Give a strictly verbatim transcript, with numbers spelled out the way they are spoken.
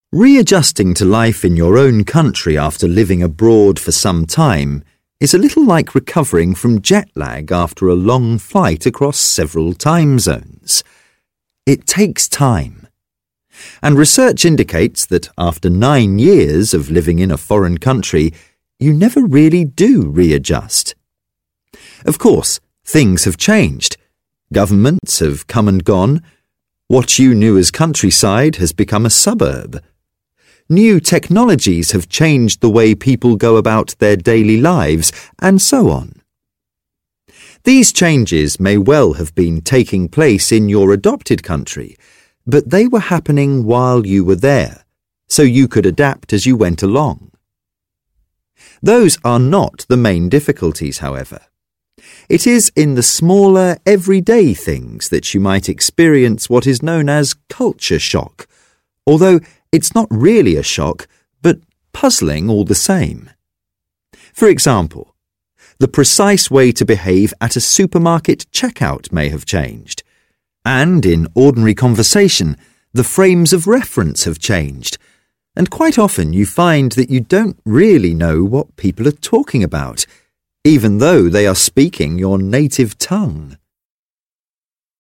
Readjusting to life in your own country after living abroad for some time is a little like recovering from jet lag after a long flight across several time zones. It takes time. And research indicates that after nine years of living in a foreign country, you never really do readjust. Of course, things have changed. Governments have come and gone. What you knew as countryside has become a suburb. New technologies have changed the way people go about their daily lives, and so on. These changes may well have been taking place in your adopted country, but they were happening while you were there, so you could adapt as you went along. Those are not the main difficulties, however. It is in the smaller, everyday things that you might experience what is known as culture shock, although it's not really a shock, but puzzling all the same. For example, the precise way to behave at a supermarket checkout may have changed, and in ordinary conversation, the frames of reference have changed, and quite often you find that you don't really know what people are talking about, even though they are speaking your native tongue.